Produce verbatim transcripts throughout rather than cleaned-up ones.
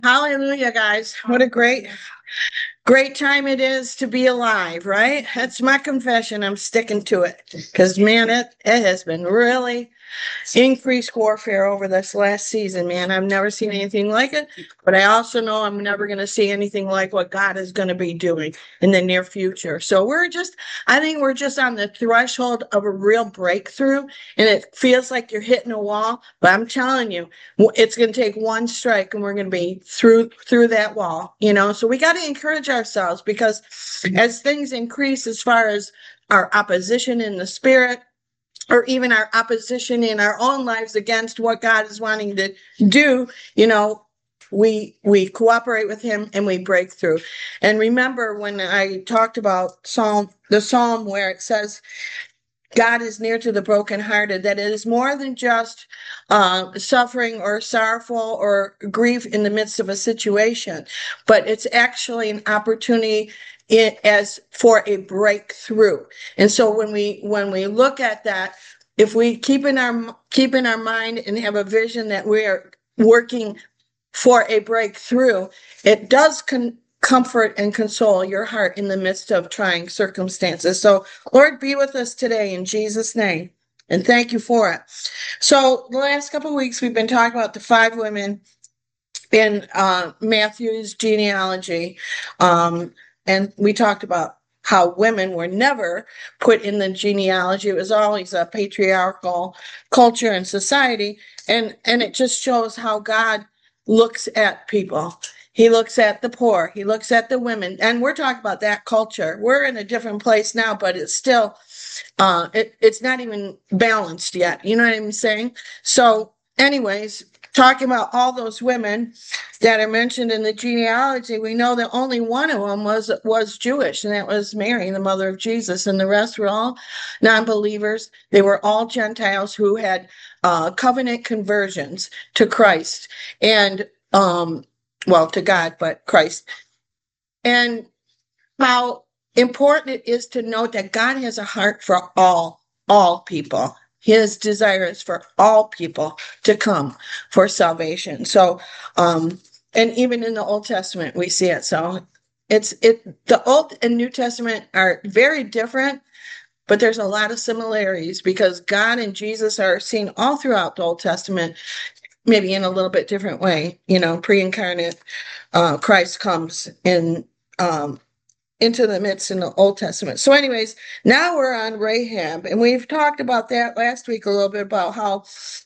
Hallelujah, guys. What a great, great time it is to be alive, right? That's my confession. I'm sticking to it because, man, it, it has been really increased warfare over this last season, man. I've never seen anything like it, but I also know I'm never going to see anything like what God is going to be doing in the near future. So we're just, I think we're just on the threshold of a real breakthrough, and it feels like you're hitting a wall. But I'm telling you, it's going to take one strike, and we're going to be through through that wall. You know, so we got to encourage ourselves because as things increase, as far as our opposition in the spirit, or even our opposition in our own lives against what God is wanting to do, you know, we we cooperate with him and we break through. And remember when I talked about Psalm, the Psalm where it says, God is near to the brokenhearted, that it is more than just uh, suffering or sorrowful or grief in the midst of a situation, but it's actually an opportunity it, as for a breakthrough. And so when we when we look at that, if we keep in our keep in our mind and have a vision that we are working for a breakthrough, it does con- comfort and console your heart in the midst of trying circumstances. So, Lord, be with us today in Jesus' name. And thank you for it. So, the last couple of weeks, we've been talking about the five women in uh, Matthew's genealogy. Um, and we talked about how women were never put in the genealogy. It was always a patriarchal culture and society. And, and it just shows how God looks at people. He looks at the poor. He looks at the women. And we're talking about that culture. We're in a different place now, but it's still, uh, it, it's not even balanced yet. You know what I'm saying? So anyways, talking about all those women that are mentioned in the genealogy, we know that only one of them was was Jewish, and that was Mary, the mother of Jesus, and the rest were all non-believers. They were all Gentiles who had uh, covenant conversions to Christ, and um, well, to God, but Christ. And how important it is to note that God has a heart for all, all people. His desire is for all people to come for salvation. So, um, and even in the Old Testament, we see it. So it's it the Old and New Testament are very different, but there's a lot of similarities because God and Jesus are seen all throughout the Old Testament, maybe in a little bit different way. You know, pre-incarnate uh, Christ comes in um, into the midst in the Old Testament. So, anyways, now we're on Rahab, and we've talked about that last week a little bit about how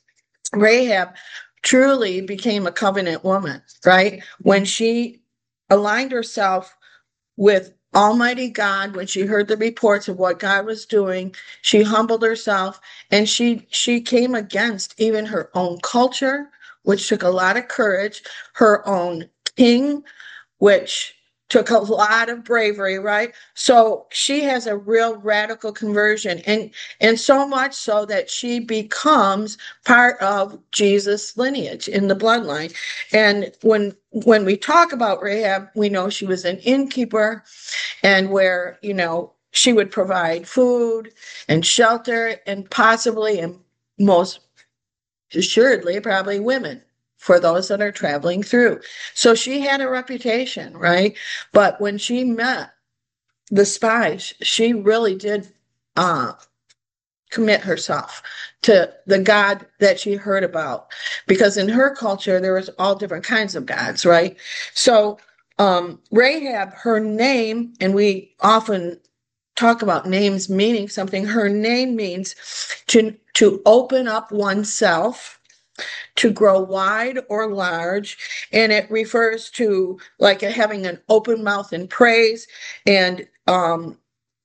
Rahab truly became a covenant woman, right? When she aligned herself with Almighty God, when she heard the reports of what God was doing, she humbled herself and she she came against even her own culture, which took a lot of courage, her own king, which took a lot of bravery, right? So she has a real radical conversion, and and so much so that she becomes part of Jesus' lineage in the bloodline. And when when we talk about Rahab, we know she was an innkeeper, and where you know she would provide food and shelter, and possibly and most assuredly probably women for those that are traveling through. So she had a reputation, right? But when she met the spies, she really did uh, commit herself to the God that she heard about. Because in her culture, there was all different kinds of gods, right? So um, Rahab, her name, and we often talk about names meaning something. Her name means to to open up oneself, to grow wide or large, and it refers to like having an open mouth in praise, and um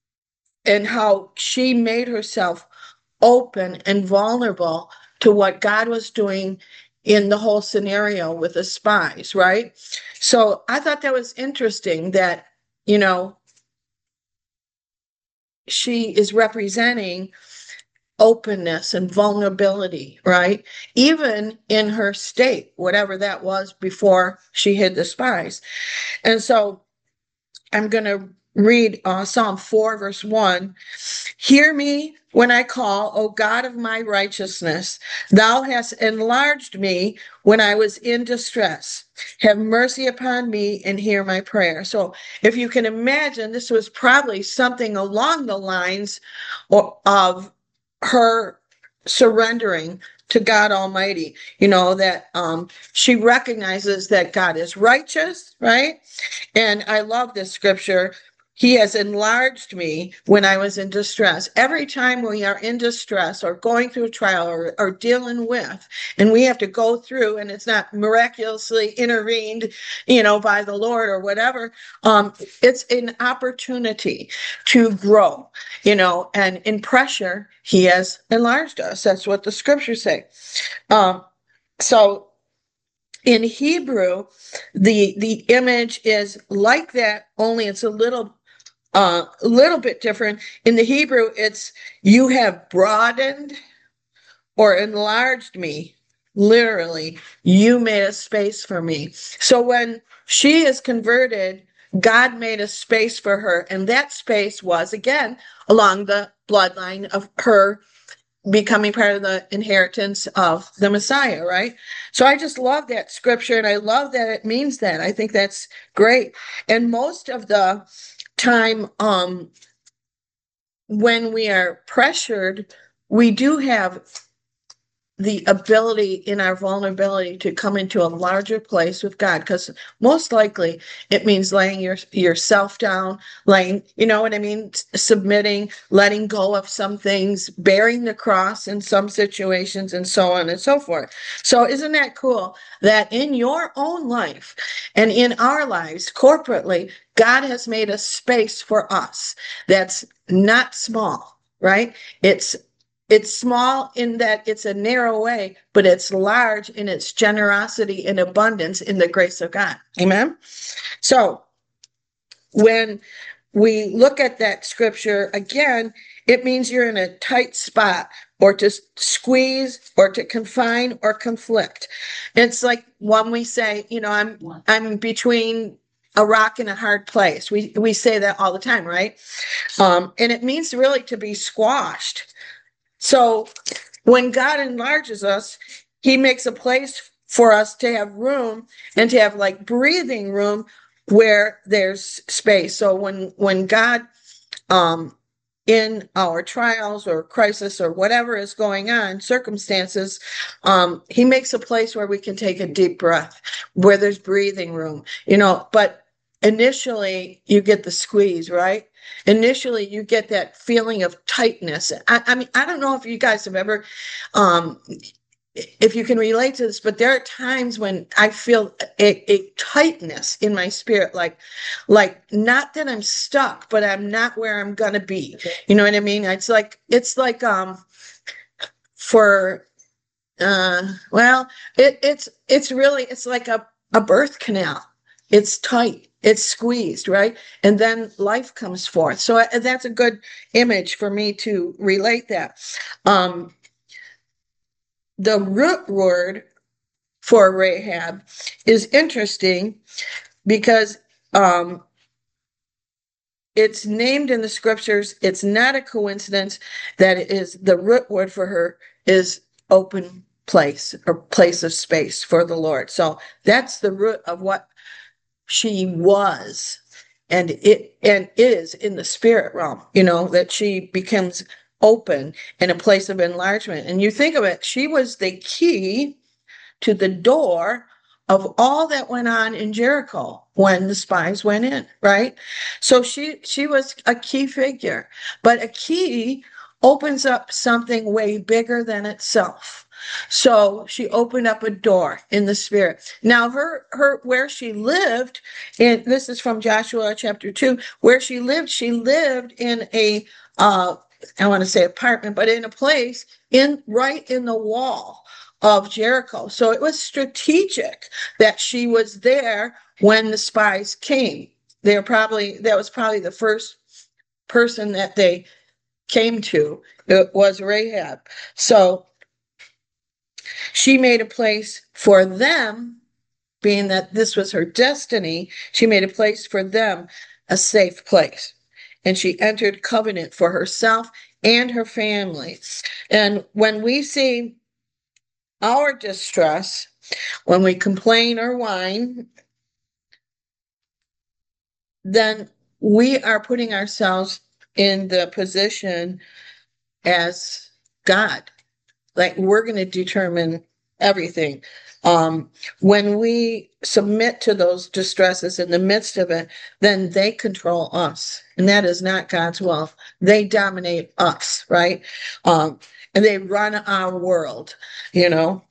and how she made herself open and vulnerable to what God was doing in the whole scenario with the spies, right? So I thought that was interesting that, you know, she is representing openness and vulnerability, right? Even in her state, whatever that was before she hid the spies. And so I'm going to read uh, Psalm four, verse one. Hear me when I call, O God of my righteousness. Thou hast enlarged me when I was in distress. Have mercy upon me and hear my prayer. So if you can imagine, this was probably something along the lines of her surrendering to God Almighty, you know, that um, she recognizes that God is righteous, right? And I love this scripture. He has enlarged me when I was in distress. Every time we are in distress or going through a trial or, or dealing with, and we have to go through, and it's not miraculously intervened, you know, by the Lord or whatever, um, it's an opportunity to grow, you know, and in pressure, he has enlarged us. That's what the scriptures say. Um, so in Hebrew, the the image is like that, only it's a little uh, a little bit different. In the Hebrew, it's you have broadened or enlarged me. Literally, you made a space for me. So when she is converted, God made a space for her, and that space was again along the bloodline of her becoming part of the inheritance of the Messiah, right? So I just love that scripture, and I love that it means that. I think that's great. And most of the time, um, when we are pressured, we do have the ability in our vulnerability to come into a larger place with God, because most likely it means laying your yourself down, laying, you know what I mean, S- submitting, letting go of some things, bearing the cross in some situations, and so on and so forth. So isn't that cool that in your own life and in our lives corporately, God has made a space for us that's not small, right? It's it's small in that it's a narrow way, but it's large in its generosity and abundance in the grace of God. Amen. So when we look at that scripture again, it means you're in a tight spot, or to squeeze, or to confine, or conflict. It's like when we say, you know, I'm I'm between a rock and a hard place. We we say that all the time, right? Um, and it means really to be squashed. So when God enlarges us, he makes a place for us to have room and to have like breathing room where there's space. So when when God um in our trials or crisis or whatever is going on, circumstances, um, he makes a place where we can take a deep breath, where there's breathing room, you know, but initially you get the squeeze, right? Initially you get that feeling of tightness. I, I mean, I don't know if you guys have ever, um, if you can relate to this, but there are times when I feel a, a tightness in my spirit, like, like not that I'm stuck, but I'm not where I'm gonna be. You know what I mean? It's like it's like um for uh well, it it's it's really it's like a a birth canal. It's tight. It's squeezed, right? And then life comes forth. So uh, that's a good image for me to relate that. Um, the root word for Rahab is interesting because um, it's named in the scriptures. It's not a coincidence that it is the root word for her is open place, or place of space for the Lord. So that's the root of what she was, and it and is in the spirit realm, you know, that she becomes open in a place of enlargement. And you think of it, she was the key to the door of all that went on in Jericho when the spies went in, right? So she she was a key figure, but a key opens up something way bigger than itself. So she opened up a door in the spirit. Now her her where she lived, and this is from Joshua chapter two, where she lived, she lived in a uh I want to say apartment, but in a place in right in the wall of Jericho. So it was strategic that she was there when the spies came. They're probably that was probably the first person that they came to. It was Rahab. So she made a place for them, being that this was her destiny. She made a place for them a safe place. And she entered covenant for herself and her family. And when we see our distress, when we complain or whine, then we are putting ourselves in the position as God. Like we're going to determine everything. Um, when we submit to those distresses in the midst of it, then they control us. And that is not God's will. They dominate us, right? Um, and they run our world, you know.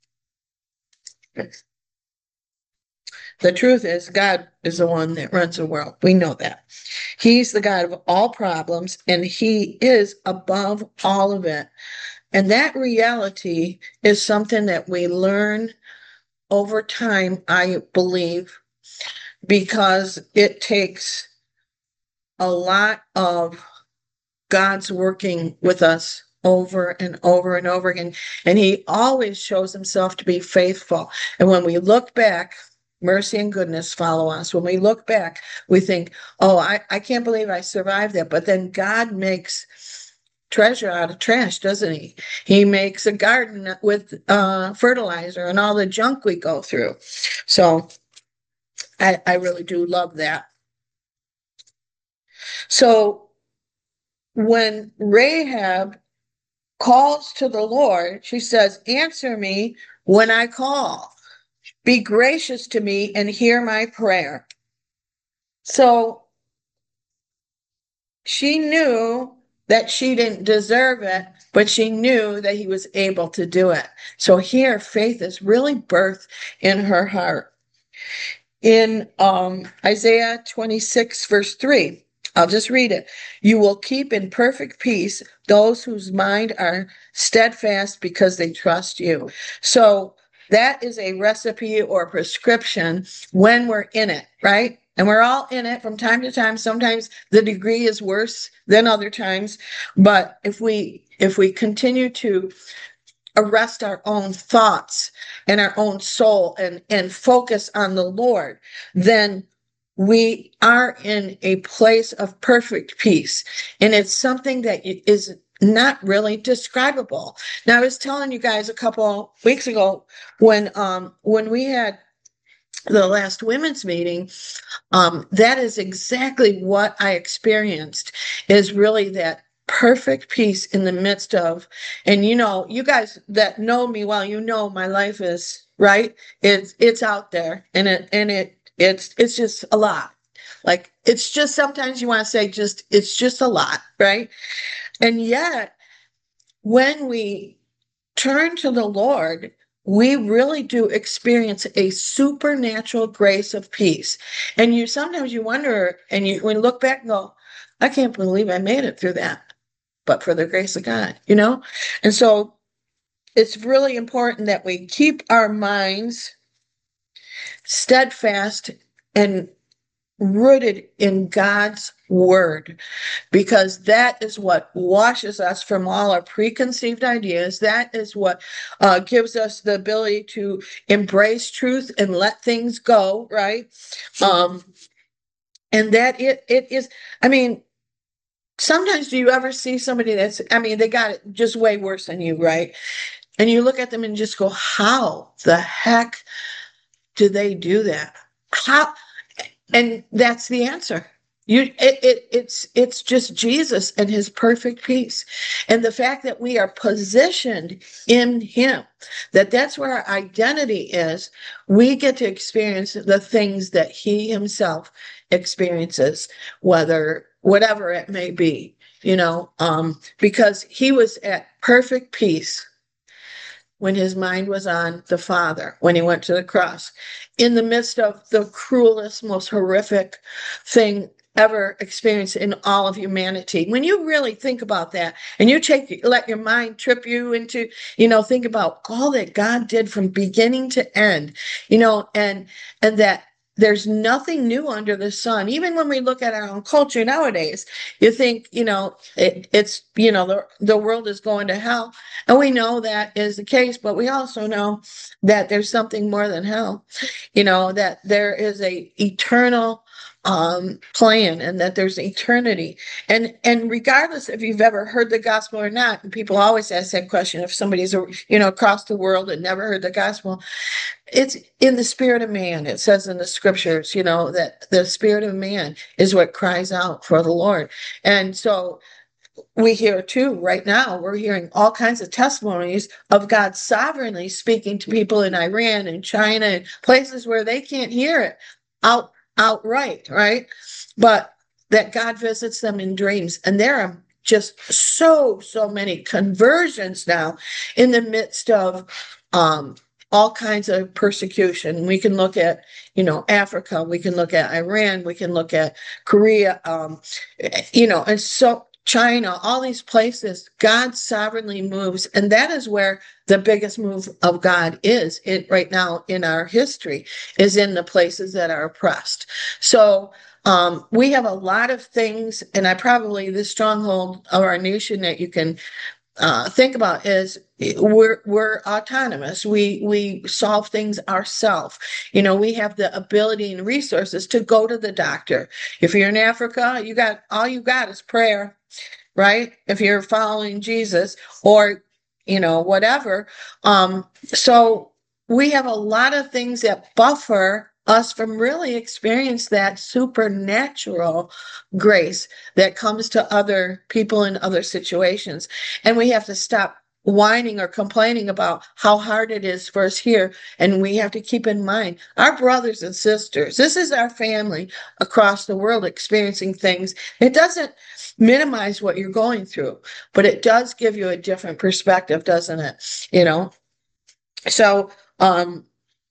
The truth is, God is the one that runs the world. We know that. He's the God of all problems, and He is above all of it. And that reality is something that we learn over time, I believe, because it takes a lot of God's working with us over and over and over again. And He always shows Himself to be faithful. And when we look back, mercy and goodness follow us. When we look back, we think, oh, I, I can't believe I survived that. But then God makes treasure out of trash, doesn't He? He makes a garden with uh, fertilizer and all the junk we go through. So I, I really do love that. So when Rahab calls to the Lord, she says, answer me when I call. Be gracious to me and hear my prayer. So she knew that she didn't deserve it, but she knew that He was able to do it. So here, faith is really birthed in her heart. In um, Isaiah twenty-six, verse three, I'll just read it. You will keep in perfect peace those whose mind are steadfast because they trust you. So that is a recipe or prescription when we're in it, right? And we're all in it from time to time. Sometimes the degree is worse than other times. But if we if we continue to arrest our own thoughts and our own soul and, and focus on the Lord, then we are in a place of perfect peace. And it's something that is not really describable. Now, I was telling you guys a couple weeks ago when um when we had the last women's meeting, um, that is exactly what I experienced, is really that perfect peace in the midst of, and you know, you guys that know me well, you know my life is right. It's it's out there, and it and it it's it's just a lot. Like it's just sometimes you want to say just it's just a lot, right? And yet, when we turn to the Lord, we really do experience a supernatural grace of peace. And you sometimes you wonder, and you when you look back and go, I can't believe I made it through that, but for the grace of God, you know? And so it's really important that we keep our minds steadfast and rooted in God's word, because that is what washes us from all our preconceived ideas. That is what uh, gives us the ability to embrace truth and let things go, right? Um, and that it it is, I mean, sometimes do you ever see somebody that's, I mean, they got it just way worse than you, right? And you look at them and just go, how the heck do they do that? How? And that's the answer. You, it, it, it's, it's just Jesus and His perfect peace. And the fact that we are positioned in Him, that that's where our identity is, we get to experience the things that He Himself experiences, whether, whatever it may be, you know, um, because He was at perfect peace when His mind was on the Father, when He went to the cross, in the midst of the cruelest, most horrific thing ever experienced in all of humanity. When you really think about that, and you take, let your mind trip you into, you know, think about all that God did from beginning to end, you know, and and that there's nothing new under the sun. Even when we look at our own culture nowadays, you think, you know, it, it's, you know, the, the world is going to hell. And we know that is the case, but we also know that there's something more than hell, you know, that there is a eternal um, plan, and that there's eternity. And and regardless if you've ever heard the gospel or not, and people always ask that question if somebody's you know across the world and never heard the gospel, it's in the spirit of man. It says in the scriptures, you know, that the spirit of man is what cries out for the Lord. And so we hear too right now, we're hearing all kinds of testimonies of God sovereignly speaking to people in Iran and China and places where they can't hear it out outright, right? But that God visits them in dreams. And there are just so, so many conversions now in the midst of um, all kinds of persecution. We can look at, you know, Africa, we can look at Iran, we can look at Korea, um, you know, and so China, all these places, God sovereignly moves. And that is where the biggest move of God is it right now in our history, is in the places that are oppressed. So um, we have a lot of things, and I probably the stronghold of our nation that you can uh, think about is we're we're autonomous. We we solve things ourselves. You know, we have the ability and resources to go to the doctor. If you're in Africa, you got all you got is prayer, right? If you're following Jesus or you know whatever. Um, so we have a lot of things that buffer us from really experience that supernatural grace that comes to other people in other situations. And we have to stop whining or complaining about how hard it is for us here. And we have to keep in mind our brothers and sisters, this is our family across the world experiencing things. It doesn't minimize what you're going through, but it does give you a different perspective, doesn't it? You know, so um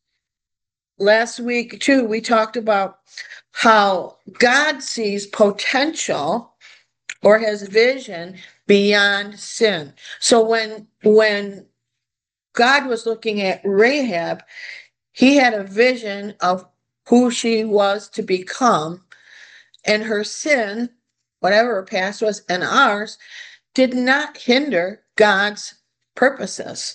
last week too, we talked about how God sees potential or has vision beyond sin. So when when God was looking at Rahab, he had a vision of who she was to become, and her sin, whatever her past was, and ours, did not hinder God's purposes.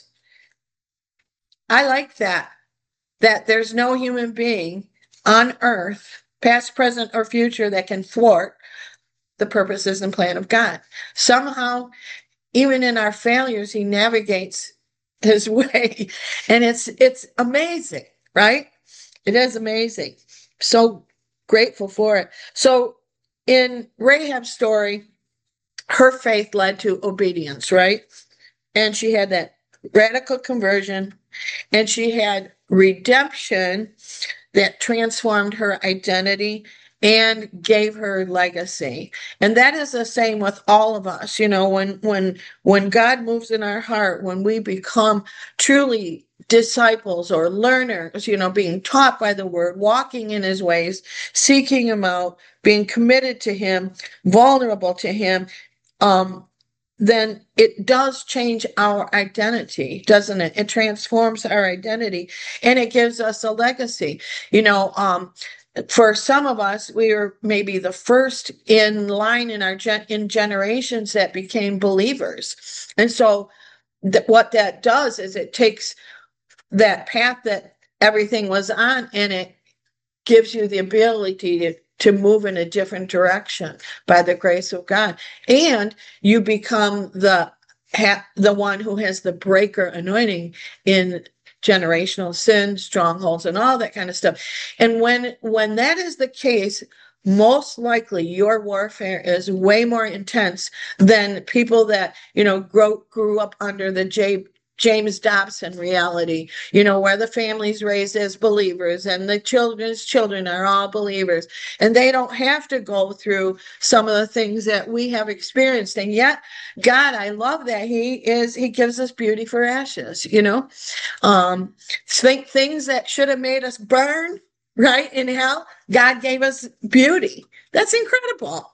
I like that, that there's no human being on earth, past, present, or future, that can thwart the purposes and plan of God. Somehow, even in our failures, he navigates his way. And it's it's amazing, right? It is amazing. So grateful for it. So in Rahab's story, her faith led to obedience, right? And she had that radical conversion, and she had redemption that transformed her identity and gave her legacy. And that is the same with all of us. You know, when when when God moves in our heart, when we become truly disciples or learners, you know, being taught by the word, walking in his ways, seeking him out, being committed to him, vulnerable to him, um, then it does change our identity, doesn't it? It transforms our identity, and it gives us a legacy. You know, um, for some of us, we were maybe the first in line in our gen- in generations that became believers. And so th- what that does is it takes that path that everything was on, and it gives you the ability to, to move in a different direction by the grace of God. And you become the ha- the one who has the breaker anointing in generational sin, strongholds, and all that kind of stuff. And when when that is the case, most likely your warfare is way more intense than people that, you know, grow, grew up under the J, James Dobson reality, you know, where the family's raised as believers and the children's children are all believers, and they don't have to go through some of the things that we have experienced. And yet, God, I love that He is, He gives us beauty for ashes, you know, um, think things that should have made us burn, right, in hell, God gave us beauty. That's incredible.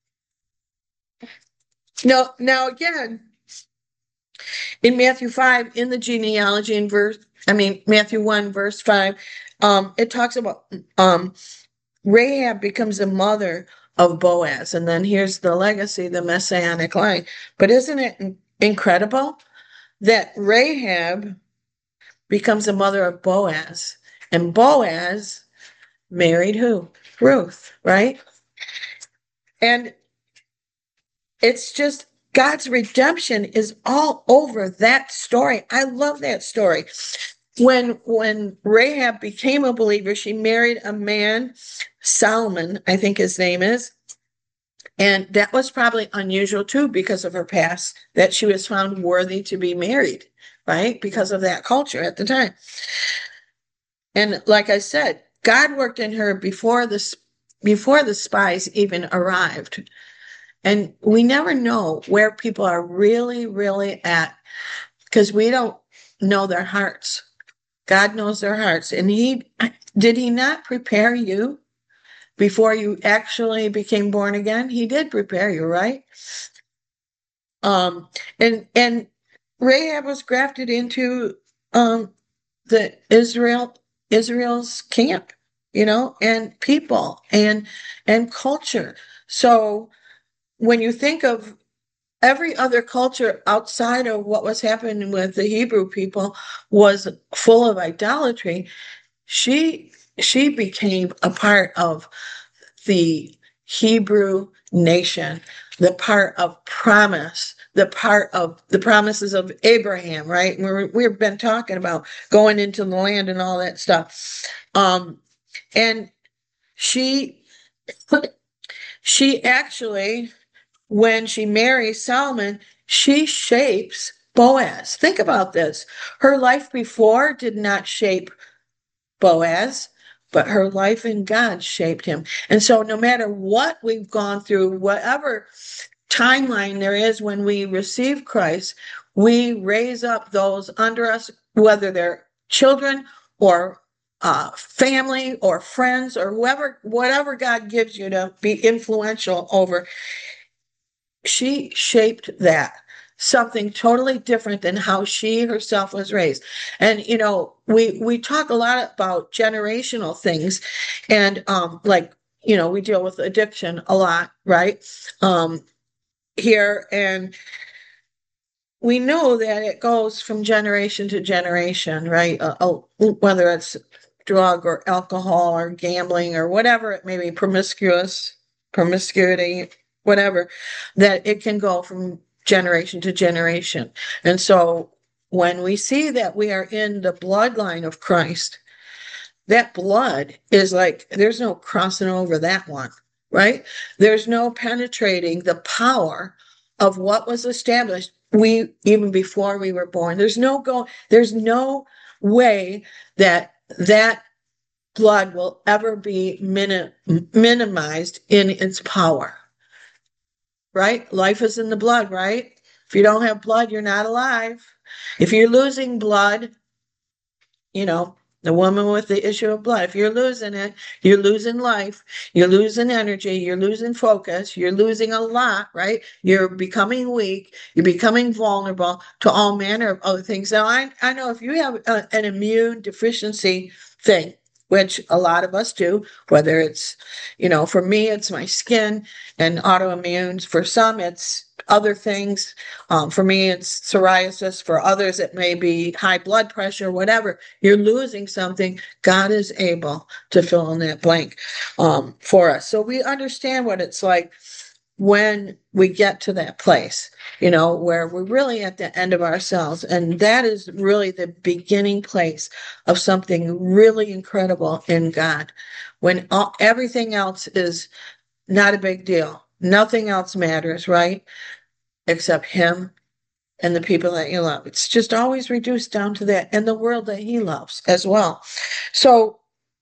No, now again, in Matthew five, in the genealogy in verse, I mean, Matthew one, verse five, um, it talks about um, Rahab becomes the mother of Boaz. And then here's the legacy, the messianic line. But isn't it in- incredible that Rahab becomes the mother of Boaz? And Boaz married who? Ruth, right? And it's just God's redemption is all over that story. I love that story. When when Rahab became a believer, she married a man, Solomon, I think his name is. And that was probably unusual too because of her past, that she was found worthy to be married, right? Because of that culture at the time. And like I said, God worked in her before this before the spies even arrived. And we never know where people are really, really at because we don't know their hearts. God knows their hearts. And he did he not prepare you before you actually became born again? He did prepare you, right? Um, and and Rahab was grafted into um the Israel Israel's camp, you know, and people and and culture. So when you think of every other culture outside of what was happening with the Hebrew people was full of idolatry, she she became a part of the Hebrew nation, the part of promise, the part of the promises of Abraham, right? We're, we've been talking about going into the land and all that stuff. Um, and she, she actually, when she marries Solomon, she shapes Boaz. Think about this. Her life before did not shape Boaz, but her life in God shaped him. And so no matter what we've gone through, whatever timeline there is when we receive Christ, we raise up those under us, whether they're children or uh, family or friends or whoever, whatever God gives you to be influential over. She shaped that. Something totally different than how she herself was raised. And you know, we we talk a lot about generational things, and um, like you know, we deal with addiction a lot, right? Um, here, and we know that it goes from generation to generation, right? Uh, uh, whether it's drug or alcohol or gambling or whatever it may be, promiscuous, promiscuity, whatever, that it can go from generation to generation. And so when we see that we are in the bloodline of Christ, that blood is like, there's no crossing over that one, right? There's no penetrating the power of what was established we even before we were born. There's no go, there's no way that that blood will ever be minim, minimized in its power, right? Life is in the blood, right? If you don't have blood, you're not alive. If you're losing blood, you know, the woman with the issue of blood, if you're losing it, you're losing life, you're losing energy, you're losing focus, you're losing a lot, right? You're becoming weak, you're becoming vulnerable to all manner of other things. Now, I, I know if you have a, an immune deficiency thing, which a lot of us do, whether it's, you know, for me, it's my skin and autoimmune. For some, it's other things. Um, for me, it's psoriasis. For others, it may be high blood pressure, whatever. You're losing something. God is able to fill in that blank um, for us. So we understand what it's like when we get to that place, you know, where we're really at the end of ourselves. And that is really the beginning place of something really incredible in God, when all, everything else is not a big deal. Nothing else matters, right? Except Him and the people that you love. It's just always reduced down to that, and the world that He loves as well. So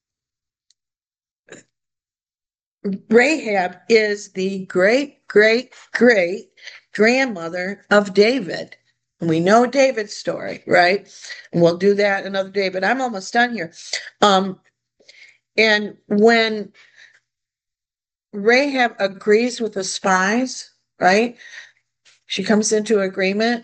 Rahab is the great, great, great grandmother of David. And we know David's story, right? And we'll do that another day, but I'm almost done here. Um, and when Rahab agrees with the spies, right? She comes into agreement.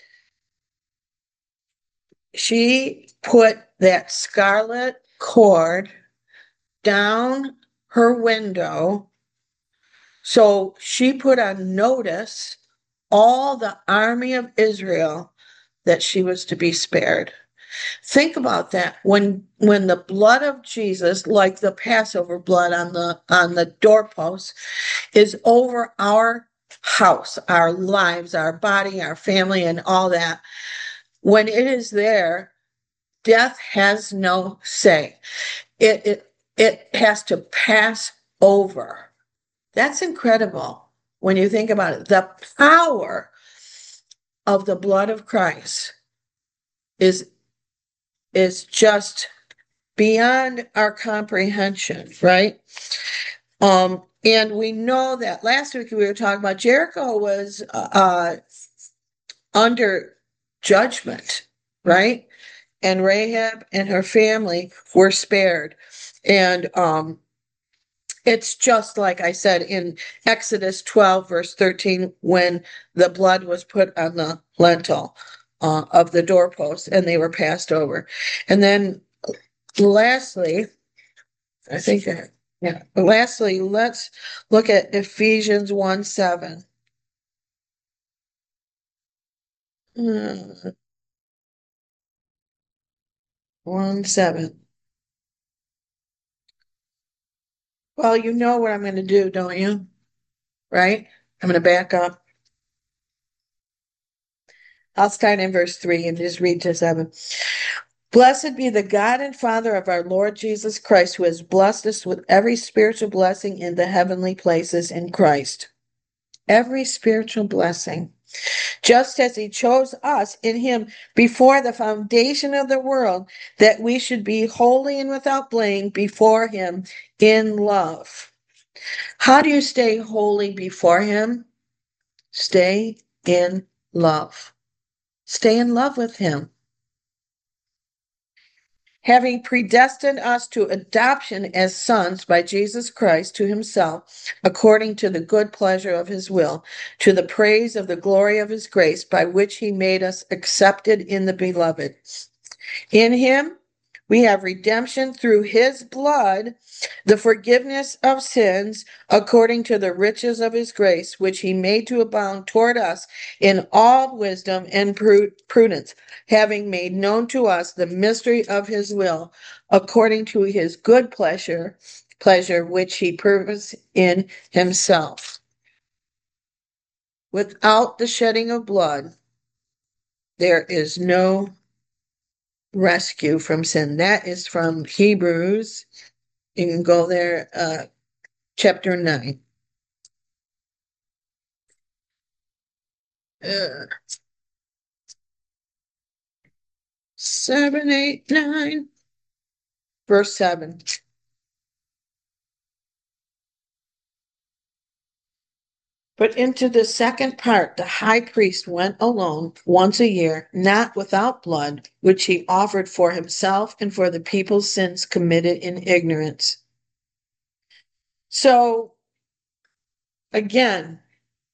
She put that scarlet cord down her window. So she put on notice all the army of Israel that she was to be spared. Think about that. When when the blood of Jesus, like the Passover blood on the on the doorpost, is over our house, our lives, our body, our family, and all that, when it is there, death has no say. It it it has to pass over. That's incredible when you think about it. The power of the blood of Christ is is just beyond our comprehension, right? Um, and we know that last week we were talking about Jericho was uh, under judgment, right? And Rahab and her family were spared. And um, it's just like I said in Exodus twelve, verse thirteen, when the blood was put on the lintel uh, of the doorpost and they were passed over. And then lastly, I think, that, yeah, lastly, let's look at Ephesians one seven. Hmm. one seven. Well, you know what I'm going to do, don't you? Right? I'm going to back up. I'll start in verse three and just read to seven. Blessed be the God and Father of our Lord Jesus Christ, who has blessed us with every spiritual blessing in the heavenly places in Christ. Every spiritual blessing. Just as he chose us in him before the foundation of the world, that we should be holy and without blame before him in love. How do you stay holy before him? Stay in love. Stay in love with him. Having predestined us to adoption as sons by Jesus Christ to himself, according to the good pleasure of his will, to the praise of the glory of his grace, by which he made us accepted in the beloved. In him we have redemption through his blood, the forgiveness of sins, according to the riches of his grace, which he made to abound toward us in all wisdom and prudence, having made known to us the mystery of his will, according to his good pleasure, pleasure which he purposed in himself. Without the shedding of blood, there is no rescue from sin. That is from Hebrews. You can go there, uh, chapter nine. Uh, seven, eight, nine, verse seven. But into the second part, the high priest went alone once a year, not without blood, which he offered for himself and for the people's sins committed in ignorance. So, again,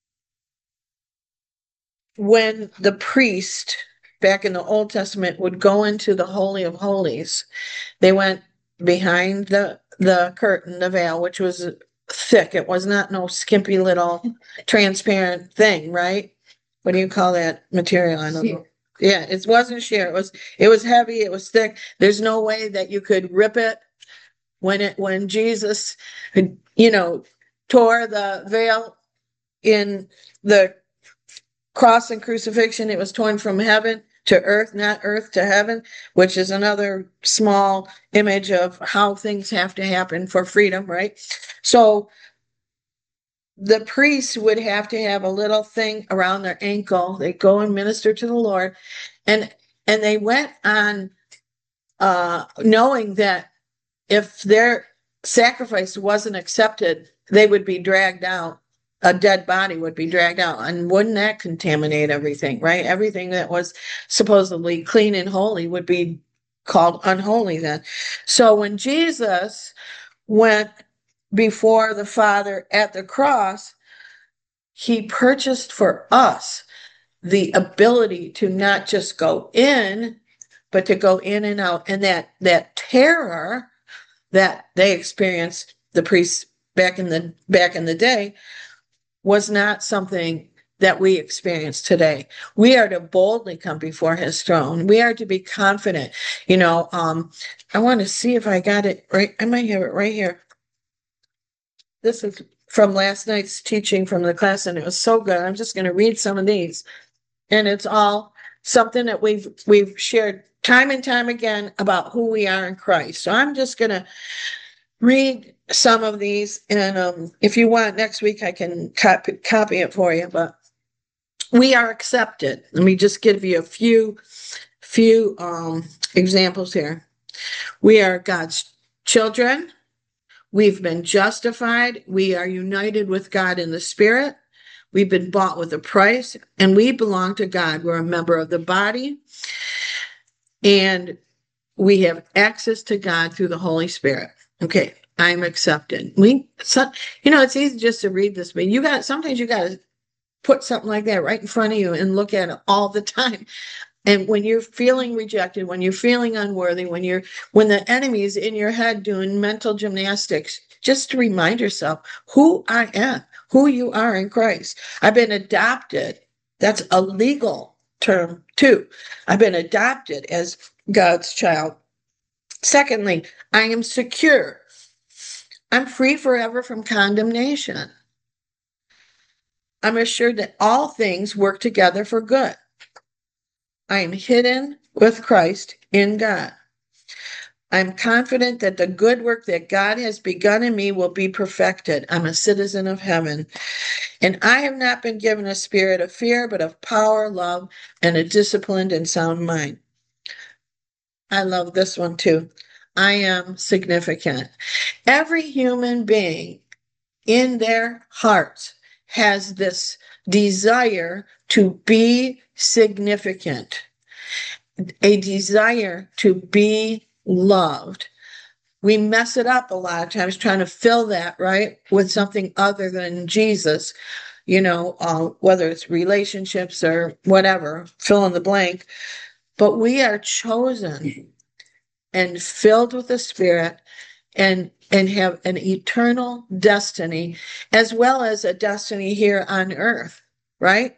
when the priest back in the Old Testament would go into the Holy of Holies, they went behind the, the curtain, the veil, which was thick. It was not no skimpy little transparent thing, right? What do you call that material? I don't know. Yeah, it wasn't sheer. It was it was heavy, it was thick. There's no way that you could rip it when it when Jesus, you know, tore the veil in the cross and crucifixion. It was torn from heaven to earth, not earth to heaven, which is another small image of how things have to happen for freedom, right? So the priests would have to have a little thing around their ankle. They go and minister to the Lord, and and they went on uh, knowing that if their sacrifice wasn't accepted, they would be dragged out. A dead body would be dragged out, and wouldn't that contaminate everything, right? Everything that was supposedly clean and holy would be called unholy then. So when Jesus went before the Father at the cross, he purchased for us the ability to not just go in, but to go in and out. And that that terror that they experienced, the priests back in the back in the day, was not something that we experience today. We are to boldly come before his throne. We are to be confident. You know, um, I want to see if I got it right. I might have it right here. This is from last night's teaching from the class, and it was so good. I'm just going to read some of these. And it's all something that we've we've shared time and time again about who we are in Christ. So I'm just going to read some of these, and um, if you want, next week I can copy, copy it for you. But we are accepted. Let me just give you a few, few um, examples here. We are God's children. We've been justified. We are united with God in the Spirit. We've been bought with a price, and we belong to God. We're a member of the body, and we have access to God through the Holy Spirit. Okay, I'm accepted. We, so, you know, it's easy just to read this, but you got sometimes you got to put something like that right in front of you and look at it all the time. And when you're feeling rejected, when you're feeling unworthy, when you're when the enemy is in your head doing mental gymnastics, just to remind yourself who I am, who you are in Christ. I've been adopted. That's a legal term too. I've been adopted as God's child. Secondly, I am secure. I'm free forever from condemnation. I'm assured that all things work together for good. I am hidden with Christ in God. I'm confident that the good work that God has begun in me will be perfected. I'm a citizen of heaven. And I have not been given a spirit of fear, but of power, love, and a disciplined and sound mind. I love this one too. I am significant. Every human being in their hearts has this desire to be significant, a desire to be loved. We mess it up a lot of times trying to fill that, right, with something other than Jesus, you know, uh, whether it's relationships or whatever, fill in the blank. But we are chosen and filled with the Spirit and and have an eternal destiny as well as a destiny here on earth, right?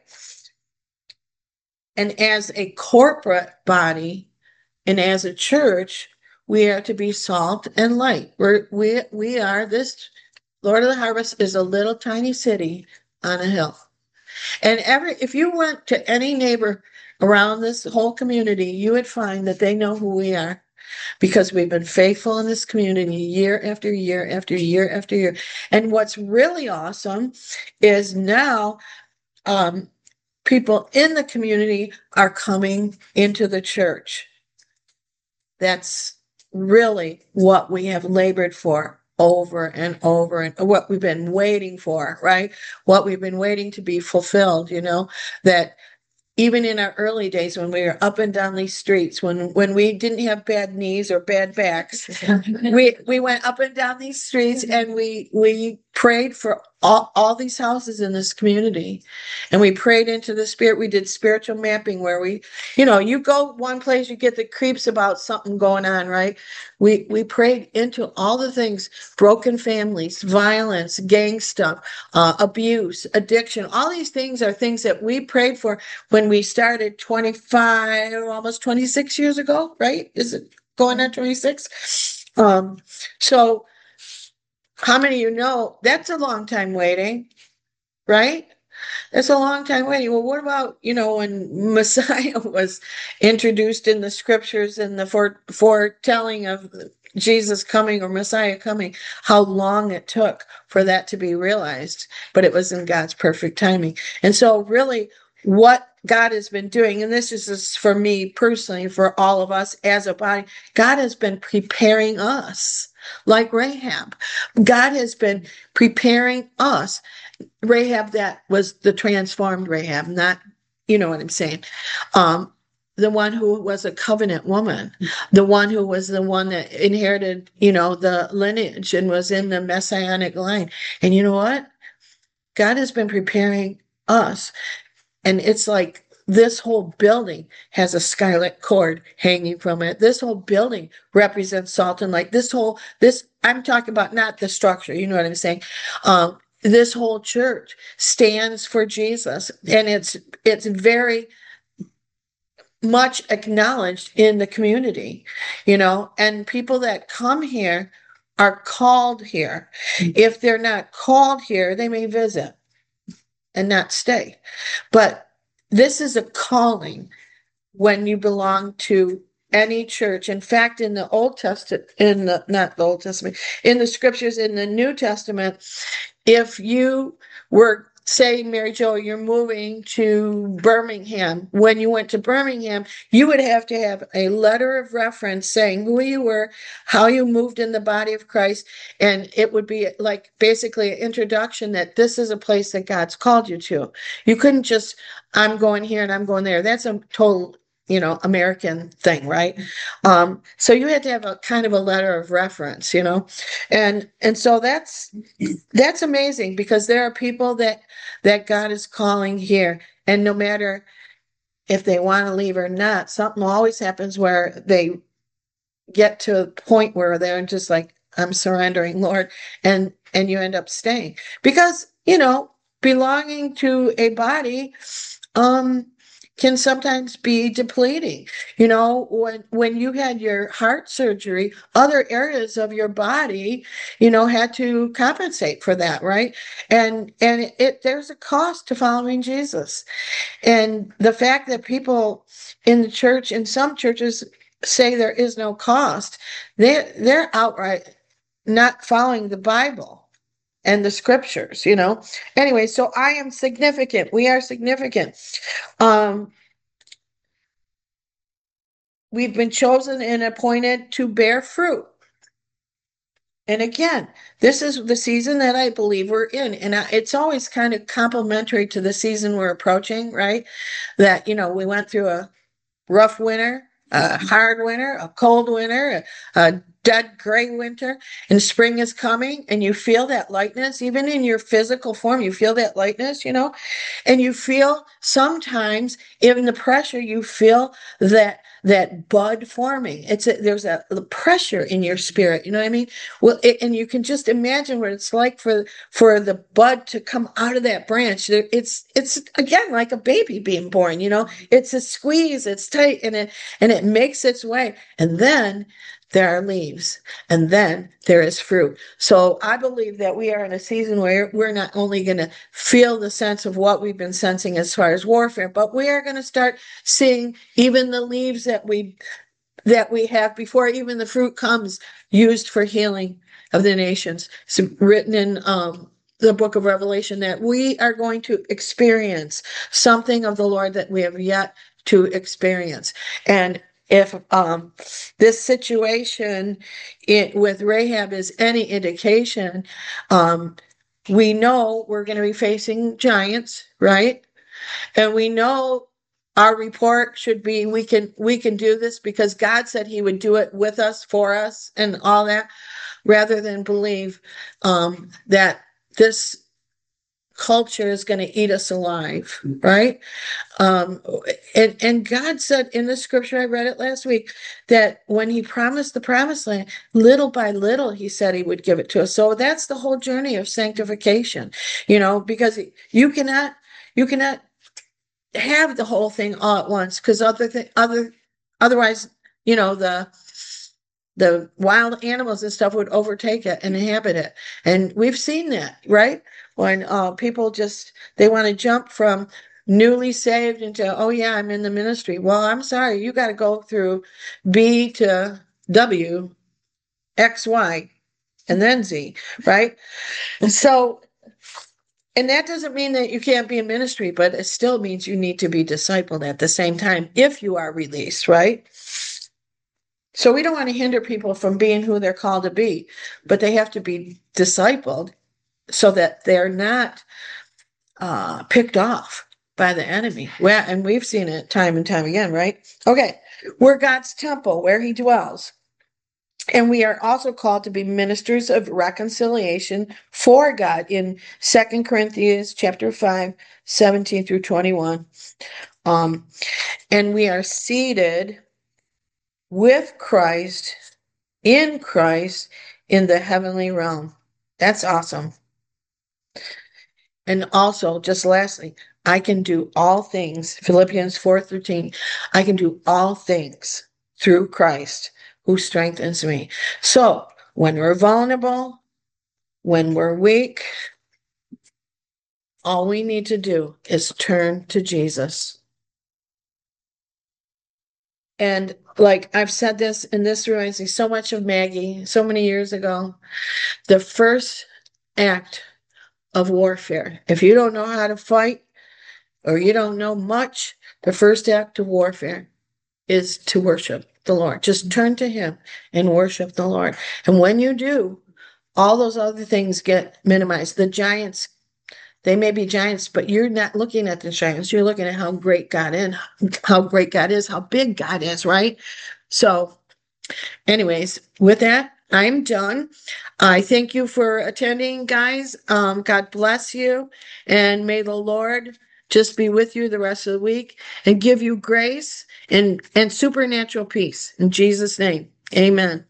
And as a corporate body and as a church, we are to be salt and light. We're, we we are this, Lord of the Harvest is a little tiny city on a hill. And every if you went to any neighbor around this whole community, you would find that they know who we are. Because we've been faithful in this community year after year after year after year. And what's really awesome is now um, people in the community are coming into the church. That's really what we have labored for over and over, and what we've been waiting for, right? What we've been waiting to be fulfilled, you know, that even in our early days when we were up and down these streets, when when we didn't have bad knees or bad backs, we we went up and down these streets and we we prayed for all, all these houses in this community. And we prayed into the Spirit. We did spiritual mapping where we, you know, you go one place, you get the creeps about something going on, right? We we prayed into all the things, broken families, violence, gang stuff, uh, abuse, addiction. All these things are things that we prayed for when we started twenty-five, almost twenty-six years ago, right? Is it going on twenty-six? Um, so how many of you know that's a long time waiting, right? That's a long time waiting. Well, what about, you know, when Messiah was introduced in the scriptures and the fore- foretelling of Jesus coming or Messiah coming, how long it took for that to be realized, but it was in God's perfect timing. And so really what God has been doing, and this is just for me personally, for all of us as a body, God has been preparing us like Rahab. God has been preparing us. Rahab, that was the transformed Rahab, not, you know what I'm saying. Um, the one who was a covenant woman, the one who was the one that inherited, you know, the lineage and was in the messianic line. And you know what? God has been preparing us. And it's like this whole building has a scarlet cord hanging from it. This whole building represents salt and light. This whole, this, I'm talking about not the structure, you know what I'm saying? Um, this whole church stands for Jesus, and it's it's very much acknowledged in the community, you know, and people that come here are called here. If they're not called here, they may visit and not stay. But this is a calling when you belong to any church. In fact, in the Old Testament, in the not the Old Testament, in the scriptures in the New Testament, if you were, say, Mary Jo, you're moving to Birmingham. When you went to Birmingham, you would have to have a letter of reference saying who you were, how you moved in the body of Christ, and it would be like basically an introduction that this is a place that God's called you to. You couldn't just, I'm going here and I'm going there. That's a total, you know, American thing, right? Um, so you had to have a kind of a letter of reference, you know, and and so that's that's amazing, because there are people that that God is calling here, and no matter if they want to leave or not, something always happens where they get to a point where they're just like, I'm surrendering, Lord, and and you end up staying, because you know belonging to a body um can sometimes be depleting. You know, when when you had your heart surgery, other areas of your body, you know, had to compensate for that, right? And and it, it there's a cost to following Jesus. And the fact that people in the church, in some churches, say there is no cost, they they're outright not following the Bible and the scriptures, you know. Anyway, so I am significant. We are significant. Um, we've been chosen and appointed to bear fruit. And again, this is the season that I believe we're in. And I, it's always kind of complementary to the season we're approaching, right? That, you know, we went through a rough winter, a hard winter, a cold winter, a, a dead gray winter, and spring is coming, and you feel that lightness, even in your physical form, you feel that lightness, you know, and you feel sometimes in the pressure, you feel that that bud forming. It's a, there's a, a pressure in your spirit, you know what I mean? Well, it, and you can just imagine what it's like for for the bud to come out of that branch. It's it's again like a baby being born, you know. It's a squeeze, it's tight, and it and it makes its way, and then there are leaves, and then there is fruit. So I believe that we are in a season where we're not only going to feel the sense of what we've been sensing as far as warfare, but we are going to start seeing even the leaves that we that we have before even the fruit comes, used for healing of the nations. It's written in um, the book of Revelation that we are going to experience something of the Lord that we have yet to experience. And if um, this situation it, with Rahab is any indication, um, we know we're going to be facing giants, right? And we know our report should be we can we can do this because God said he would do it with us, for us, and all that, rather than believe um, that this culture is going to eat us alive, right? Um, and, and God said in the scripture, I read it last week, that when he promised the promised land, little by little, he said he would give it to us. So that's the whole journey of sanctification, you know, because you cannot, you cannot have the whole thing all at once, because other th- other otherwise, you know, the the wild animals and stuff would overtake it and inhabit it. And we've seen that, right? When uh, people just, they want to jump from newly saved into, oh yeah, I'm in the ministry. Well, I'm sorry, you got to go through B to W, X, Y, and then Z, right? And so, and that doesn't mean that you can't be in ministry, but it still means you need to be discipled at the same time if you are released, right? So we don't want to hinder people from being who they're called to be, but they have to be discipled so that they're not uh, picked off by the enemy. Well, and we've seen it time and time again, right? Okay, we're God's temple where he dwells. And we are also called to be ministers of reconciliation for God in Second Corinthians chapter five, seventeen through twenty-one. Um, and we are seated with Christ, in Christ, in the heavenly realm. That's awesome. And also, just lastly, I can do all things, Philippians four thirteen, I can do all things through Christ who strengthens me. So when we're vulnerable, when we're weak, all we need to do is turn to Jesus. And like I've said this, and this reminds me so much of Maggie so many years ago. The first act of warfare, if you don't know how to fight or you don't know much, the first act of warfare is to worship the Lord. Just turn to Him and worship the Lord. And when you do, all those other things get minimized. The giants, they may be giants, but you're not looking at the giants. You're looking at how great God is, how great God is, how big God is, right? So, anyways, with that, I'm done. I thank you for attending, guys. Um, God bless you, and may the Lord just be with you the rest of the week and give you grace and, and supernatural peace. In Jesus' name, amen.